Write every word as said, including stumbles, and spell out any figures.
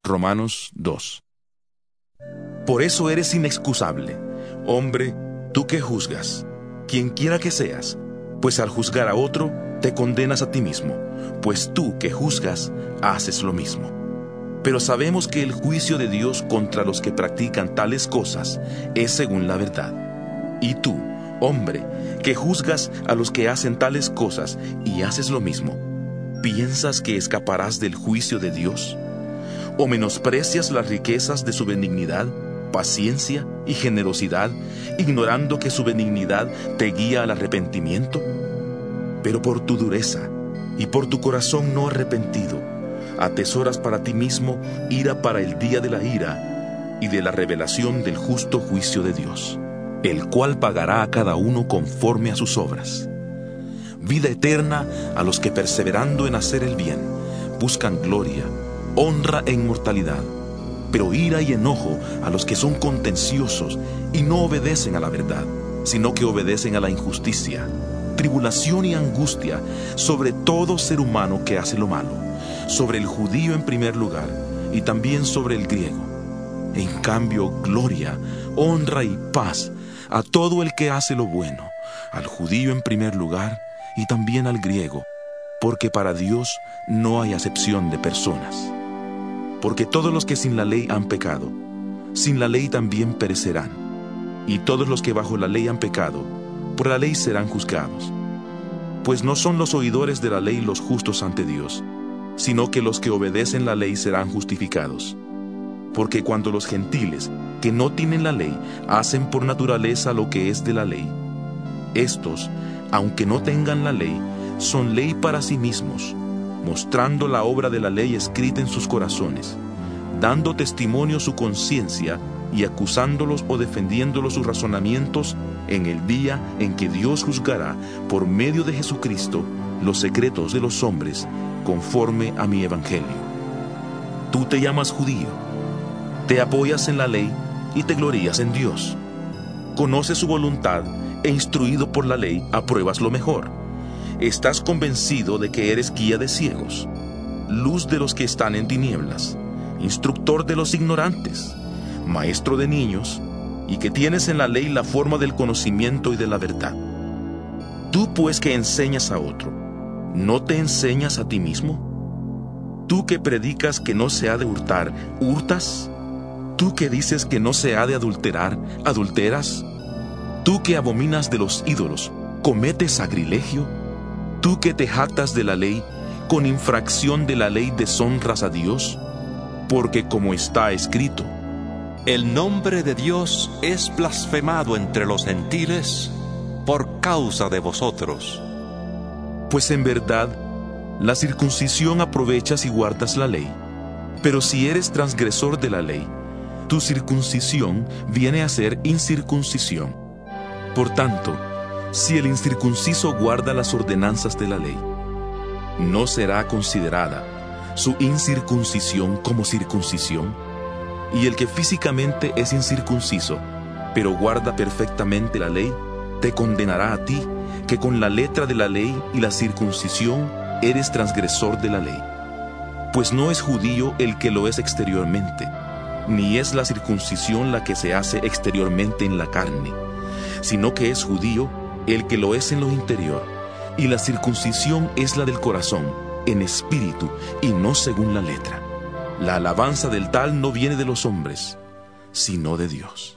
Romanos dos. Por eso eres inexcusable, hombre, tú que juzgas, quien quiera que seas, pues al juzgar a otro, te condenas a ti mismo, pues tú que juzgas, haces lo mismo. Pero sabemos que el juicio de Dios contra los que practican tales cosas es según la verdad. Y tú, hombre, que juzgas a los que hacen tales cosas y haces lo mismo, ¿piensas que escaparás del juicio de Dios? ¿O menosprecias las riquezas de su benignidad, paciencia y generosidad, ignorando que su benignidad te guía al arrepentimiento? Pero por tu dureza y por tu corazón no arrepentido, atesoras para ti mismo ira para el día de la ira y de la revelación del justo juicio de Dios, el cual pagará a cada uno conforme a sus obras. Vida eterna a los que perseverando en hacer el bien, buscan gloria, honra e inmortalidad, pero ira y enojo a los que son contenciosos y no obedecen a la verdad, sino que obedecen a la injusticia, tribulación y angustia sobre todo ser humano que hace lo malo, sobre el judío en primer lugar y también sobre el griego. En cambio, gloria, honra y paz a todo el que hace lo bueno, al judío en primer lugar y también al griego, porque para Dios no hay acepción de personas. Porque todos los que sin la ley han pecado, sin la ley también perecerán, y todos los que bajo la ley han pecado, por la ley serán juzgados. Pues no son los oidores de la ley los justos ante Dios, sino que los que obedecen la ley serán justificados. Porque cuando los gentiles, que no tienen la ley, hacen por naturaleza lo que es de la ley, estos, aunque no tengan la ley, son ley para sí mismos, mostrando la obra de la ley escrita en sus corazones, dando testimonio su conciencia y acusándolos o defendiéndolos sus razonamientos en el día en que Dios juzgará por medio de Jesucristo los secretos de los hombres conforme a mi evangelio. Tú te llamas judío, te apoyas en la ley y te glorías en Dios. Conoces su voluntad e instruido por la ley apruebas lo mejor. Estás convencido de que eres guía de ciegos, luz de los que están en tinieblas, instructor de los ignorantes, maestro de niños, y que tienes en la ley la forma del conocimiento y de la verdad. Tú pues que enseñas a otro, ¿no te enseñas a ti mismo? Tú que predicas que no se ha de hurtar, ¿hurtas? Tú que dices que no se ha de adulterar, ¿adulteras? Tú que abominas de los ídolos, ¿cometes sacrilegio? Tú que te jactas de la ley, con infracción de la ley deshonras a Dios, porque como está escrito, el nombre de Dios es blasfemado entre los gentiles por causa de vosotros. Pues en verdad, la circuncisión aprovechas y guardas la ley, pero si eres transgresor de la ley, tu circuncisión viene a ser incircuncisión. Por tanto, si el incircunciso guarda las ordenanzas de la ley, ¿no será considerada su incircuncisión como circuncisión? Y el que físicamente es incircunciso, pero guarda perfectamente la ley, te condenará a ti, que con la letra de la ley y la circuncisión eres transgresor de la ley. Pues no es judío el que lo es exteriormente, ni es la circuncisión la que se hace exteriormente en la carne, sino que es judío el que lo es en lo interior, y la circuncisión es la del corazón, en espíritu y no según la letra. La alabanza del tal no viene de los hombres, sino de Dios.